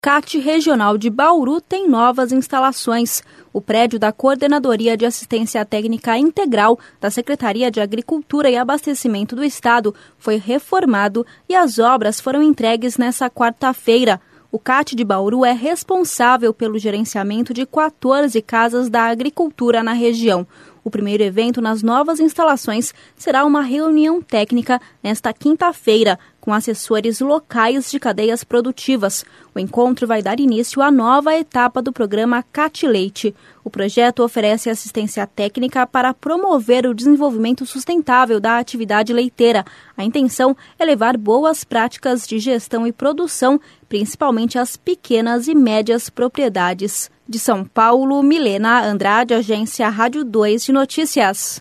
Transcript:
CAT Regional de Bauru tem novas instalações. O prédio da Coordenadoria de Assistência Técnica Integral da Secretaria de Agricultura e Abastecimento do Estado foi reformado e as obras foram entregues nesta quarta-feira. O CAT de Bauru é responsável pelo gerenciamento de 14 casas da agricultura na região. O primeiro evento nas novas instalações será uma reunião técnica nesta quinta-feira, com assessores locais de cadeias produtivas. O encontro vai dar início à nova etapa do programa CAT Leite. O projeto oferece assistência técnica para promover o desenvolvimento sustentável da atividade leiteira. A intenção é levar boas práticas de gestão e produção, principalmente às pequenas e médias propriedades. De São Paulo, Milena Andrade, Agência Rádio 2 de Notícias.